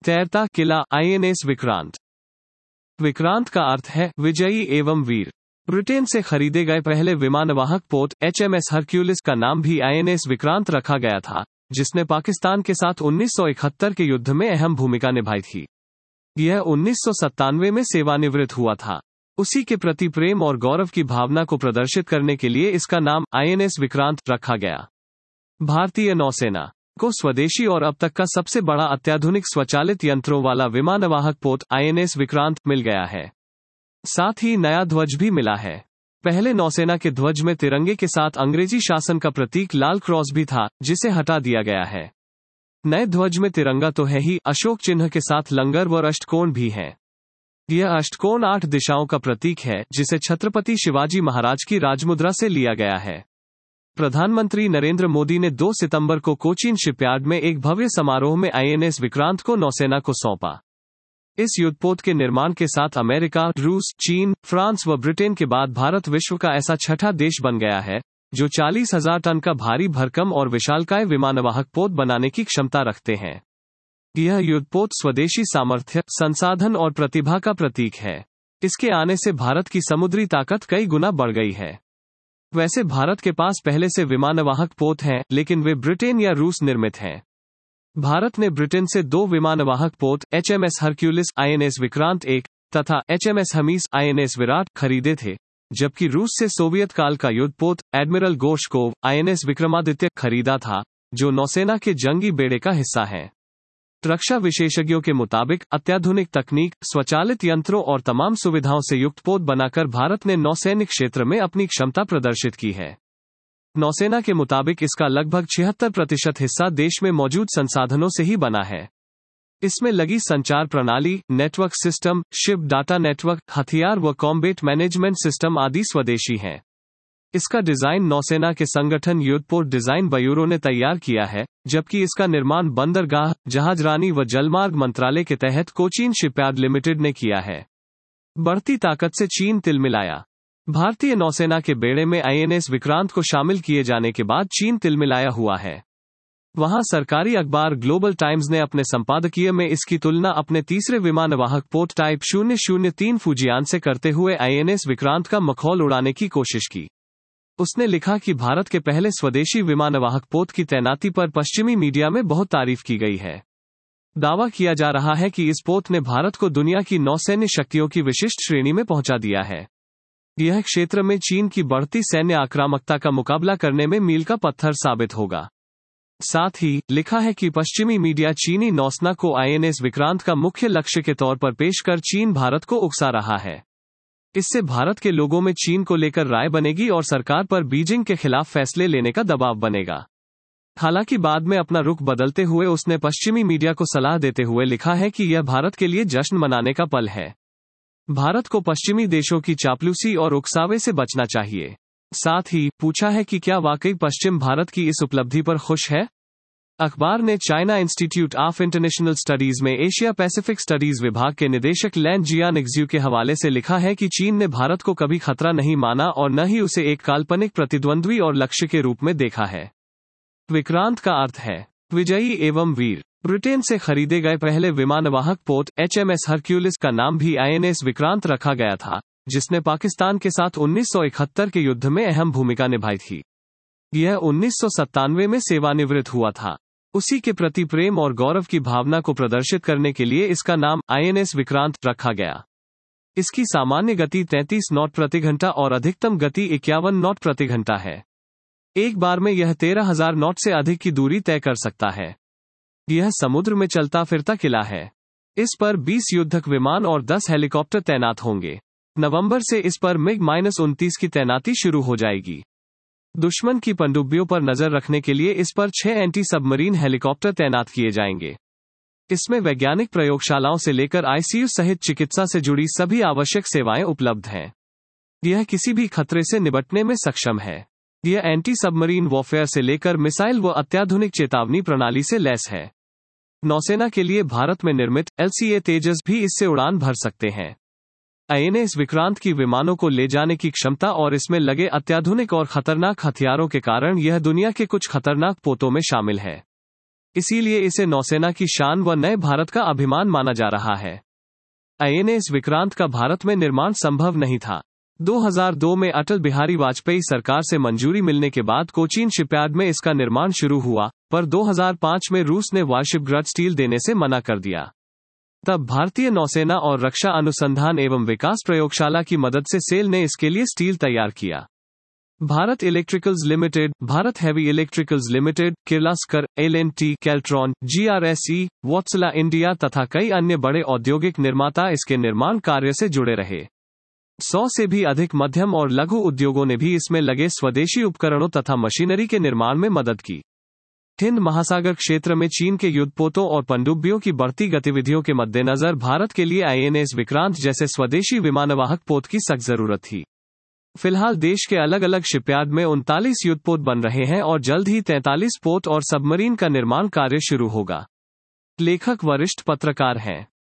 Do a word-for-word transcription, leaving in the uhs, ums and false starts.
तैरता किला आईएनएस विक्रांत। विक्रांत का अर्थ है विजयी एवं वीर। ब्रिटेन से खरीदे गए पहले विमानवाहक पोत एचएमएस हरक्यूलिस का नाम भी आईएनएस विक्रांत रखा गया था, जिसने पाकिस्तान के साथ उन्नीस सौ इकहत्तर के युद्ध में अहम भूमिका निभाई थी। यह उन्नीस सौ सत्तानवे में सेवानिवृत्त हुआ था। उसी के प्रति प्रेम और गौरव की भावना को प्रदर्शित करने के लिए इसका नाम आईएनएस विक्रांत रखा गया। भारतीय नौसेना को स्वदेशी और अब तक का सबसे बड़ा अत्याधुनिक स्वचालित यंत्रों वाला विमानवाहक पोत आईएनएस विक्रांत मिल गया है। साथ ही नया ध्वज भी मिला है। पहले नौसेना के ध्वज में तिरंगे के साथ अंग्रेजी शासन का प्रतीक लाल क्रॉस भी था, जिसे हटा दिया गया है। नए ध्वज में तिरंगा तो है ही, अशोक चिन्ह के साथ लंगर व अष्टकोण भी है। यह अष्टकोण आठ दिशाओं का प्रतीक है, जिसे छत्रपति शिवाजी महाराज की राजमुद्रा से लिया गया है। प्रधानमंत्री नरेंद्र मोदी ने दो सितंबर को कोचीन शिपयार्ड में एक भव्य समारोह में आईएनएस विक्रांत को नौसेना को सौंपा। इस युद्धपोत के निर्माण के साथ अमेरिका, रूस, चीन, फ्रांस व ब्रिटेन के बाद भारत विश्व का ऐसा छठा देश बन गया है जो चालीस हजार टन का भारी भरकम और विशालकाय विमानवाहक पोत बनाने की क्षमता रखते हैं। यह युद्धपोत स्वदेशी सामर्थ्य, संसाधन और प्रतिभा का प्रतीक है। इसके आने से भारत की समुद्री ताकत कई गुना बढ़ गई है। वैसे भारत के पास पहले से विमानवाहक पोत हैं, लेकिन वे ब्रिटेन या रूस निर्मित हैं। भारत ने ब्रिटेन से दो विमानवाहक पोत एचएमएस हरक्यूलिस आईएनएस विक्रांत एक तथा एचएमएस हमीस आईएनएस विराट खरीदे थे, जबकि रूस से सोवियत काल का युद्धपोत एडमिरल गोर्शकोव आईएनएस विक्रमादित्य खरीदा था, जो नौसेना के जंगी बेड़े का हिस्सा है। रक्षा विशेषज्ञों के मुताबिक अत्याधुनिक तकनीक, स्वचालित यंत्रों और तमाम सुविधाओं से युक्त पोत बनाकर भारत ने नौसैनिक क्षेत्र में अपनी क्षमता प्रदर्शित की है। नौसेना के मुताबिक इसका लगभग छिहत्तर प्रतिशत हिस्सा देश में मौजूद संसाधनों से ही बना है। इसमें लगी संचार प्रणाली, network system, ship data network, हथियार व कॉम्बैट मैनेजमेंट सिस्टम आदि स्वदेशी हैं। इसका डिजाइन नौसेना के संगठन युद्धपोत डिजाइन ब्यूरो ने तैयार किया है, जबकि इसका निर्माण बंदरगाह, जहाजरानी व जलमार्ग मंत्रालय के तहत कोचीन शिपयार्ड लिमिटेड ने किया है। बढ़ती ताकत से चीन तिलमिलाया। भारतीय नौसेना के बेड़े में आईएनएस विक्रांत को शामिल किए जाने के बाद चीन तिलमिलाया हुआ है। वहां सरकारी अखबार ग्लोबल टाइम्स ने अपने संपादकीय में इसकी तुलना अपने तीसरे विमानवाहक पोत टाइप शून्य शून्य तीन फुजियान से करते हुए आईएनएस विक्रांत का मखौल उड़ाने की कोशिश की। उसने लिखा कि भारत के पहले स्वदेशी विमानवाहक पोत की तैनाती पर पश्चिमी मीडिया में बहुत तारीफ की गई है। दावा किया जा रहा है कि इस पोत ने भारत को दुनिया की नौसैन्य शक्तियों की विशिष्ट श्रेणी में पहुंचा दिया है। यह क्षेत्र में चीन की बढ़ती सैन्य आक्रामकता का मुकाबला करने में मील का पत्थर साबित होगा। साथ ही लिखा है कि पश्चिमी मीडिया चीनी नौसेना को आईएनएस विक्रांत का मुख्य लक्ष्य के तौर पर पेश कर चीन भारत को उकसा रहा है। इससे भारत के लोगों में चीन को लेकर राय बनेगी और सरकार पर बीजिंग के खिलाफ फैसले लेने का दबाव बनेगा। हालांकि बाद में अपना रुख बदलते हुए उसने पश्चिमी मीडिया को सलाह देते हुए लिखा है कि यह भारत के लिए जश्न मनाने का पल है। भारत को पश्चिमी देशों की चापलूसी और उकसावे से बचना चाहिए। साथ ही पूछा है कि क्या वाकई पश्चिम भारत की इस उपलब्धि पर खुश है। अखबार ने China institute of international studies में एशिया पैसिफिक स्टडीज विभाग के निदेशक लैन जियानिक्ज्यू के हवाले से लिखा है कि चीन ने भारत को कभी खतरा नहीं माना और न ही उसे एक काल्पनिक प्रतिद्वंद्वी और लक्ष्य के रूप में देखा है। विक्रांत का अर्थ है विजयी एवं वीर। ब्रिटेन से खरीदे गए पहले विमानवाहक पोत एचएमएस हरक्यूलिस का नाम भी आईएनएस विक्रांत रखा गया था, जिसने पाकिस्तान के साथ उन्नीस सौ इकहत्तर के युद्ध में अहम भूमिका निभाई थी। यह उन्नीस सौ सत्तानवे में सेवानिवृत्त हुआ था। उसी के प्रति प्रेम और गौरव की भावना को प्रदर्शित करने के लिए इसका नाम आईएनएस विक्रांत रखा गया। इसकी सामान्य गति तैंतीस नॉट प्रति घंटा और अधिकतम गति इक्यावन नॉट प्रति घंटा है। एक बार में यह तेरह हजार नॉट से अधिक की दूरी तय कर सकता है। यह समुद्र में चलता फिरता किला है। इस पर बीस युद्धक विमान और दस हेलीकॉप्टर तैनात होंगे। नवंबर से इस पर मिग उनतीस की तैनाती शुरू हो जाएगी। दुश्मन की पनडुब्बियों पर नजर रखने के लिए इस पर छह एंटी सबमरीन हेलीकॉप्टर तैनात किए जाएंगे। इसमें वैज्ञानिक प्रयोगशालाओं से लेकर आईसीयू सहित चिकित्सा से जुड़ी सभी आवश्यक सेवाएं उपलब्ध हैं। यह किसी भी खतरे से निपटने में सक्षम है। यह एंटी सबमरीन वॉरफेयर से लेकर मिसाइल व अत्याधुनिक चेतावनी प्रणाली से लैस है। नौसेना के लिए भारत में निर्मित एलसीए तेजस भी इससे उड़ान भर सकते हैं। आईएनएस विक्रांत की विमानों को ले जाने की क्षमता और इसमें लगे अत्याधुनिक और खतरनाक हथियारों के कारण यह दुनिया के कुछ खतरनाक पोतों में शामिल है। इसीलिए इसे नौसेना की शान व नए भारत का अभिमान माना जा रहा है। आईएनएस विक्रांत का भारत में निर्माण संभव नहीं था। दो हज़ार दो में अटल बिहारी वाजपेयी सरकार से मंजूरी मिलने के बाद कोचीन शिपयार्ड में इसका निर्माण शुरू हुआ, पर दो हज़ार पाँच में रूस ने वारशिपग्रड स्टील देने से मना कर दिया। तब भारतीय नौसेना और रक्षा अनुसंधान एवं विकास प्रयोगशाला की मदद से सेल ने इसके लिए स्टील तैयार किया। Bharat electricals limited, Bharat heavy electricals limited, Kirloskar, L and T, Keltron, GRSE, Wartsila India तथा कई अन्य बड़े औद्योगिक निर्माता इसके निर्माण कार्य से जुड़े रहे। सौ से भी अधिक मध्यम और लघु उद्योगों ने भी इसमें लगे स्वदेशी उपकरणों तथा मशीनरी के निर्माण में मदद की। हिंद महासागर क्षेत्र में चीन के युद्धपोतों और पनडुब्बियों की बढ़ती गतिविधियों के मद्देनजर भारत के लिए आईएनएस विक्रांत जैसे स्वदेशी विमानवाहक पोत की सख्त जरूरत थी। फिलहाल देश के अलग अलग शिपयार्ड में उनतालीस युद्धपोत बन रहे हैं और जल्द ही तैंतालीस पोत और सबमरीन का निर्माण कार्य शुरू होगा। लेखक वरिष्ठ पत्रकार हैं।